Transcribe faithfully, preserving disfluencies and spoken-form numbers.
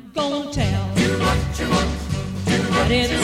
gonna tell. Do what you want, do what it's